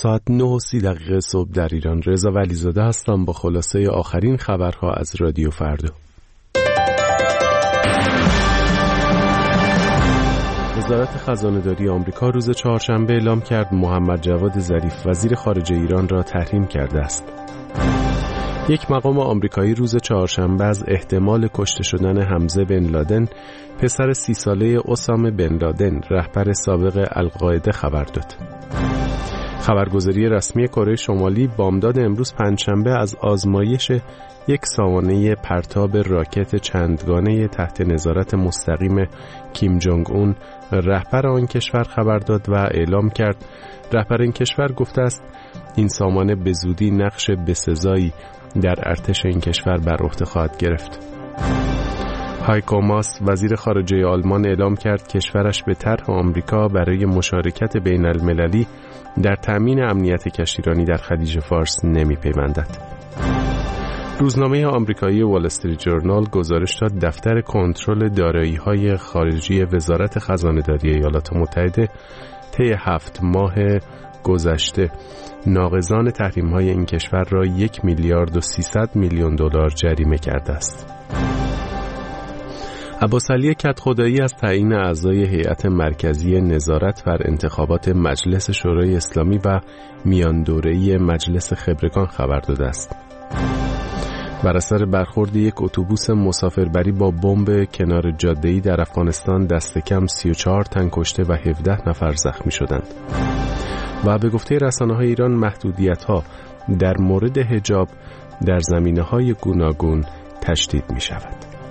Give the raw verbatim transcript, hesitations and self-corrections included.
ساعت نه و سی دقیقه صبح در ایران. رضا ولیزاده هستم با خلاصه آخرین خبرها از رادیو فردا. وزارت خزانه‌داری آمریکا روز چهارشنبه اعلام کرد محمد جواد ظریف وزیر خارجه ایران را تحریم کرده است. یک مقام آمریکایی روز چهارشنبه از احتمال کشته شدن حمزه بن لادن، پسر سی ساله اسامه بن لادن، رهبر سابق القاعده خبر داد. خبرگزاری رسمی کره شمالی بامداد امروز پنجشنبه از آزمایش یک سامانه پرتاب راکت چندگانه تحت نظارت مستقیم کیم جونگ اون، رهبر آن کشور خبر داد و اعلام کرد رهبر این کشور گفته است این سامانه به زودی نقش بسزایی در ارتش این کشور بر عهده خواهد گرفت. هایکو ماس وزیر خارجه آلمان اعلام کرد کشورش به طرح آمریکا برای مشارکت بین المللی در تأمین امنیت کشتیرانی در خلیج فارس نمی‌پیوندد. روزنامه آمریکایی وال استریت جورنال گزارش داد دفتر کنترل دارایی‌های خارجی وزارت خزانه‌داری ایالات متحده طی هفت ماه گذشته ناقضان تحریم‌های این کشور را یک میلیارد و سیصد میلیون دلار جریمه کرده است. عباسعلی کدخدایی از تعیین اعضای هیئت مرکزی نظارت بر انتخابات مجلس شورای اسلامی و میان دوره‌ای مجلس خبرگان خبر داده است. بر اثر برخورد یک اتوبوس مسافربری با بمب کنار جاده‌ای در افغانستان دست کم سی و چهار تن کشته و هفده نفر زخمی شدند. و به گفته رسانه‌های ایران محدودیت‌ها در مورد حجاب در زمینه‌های گوناگون تشدید می‌شود.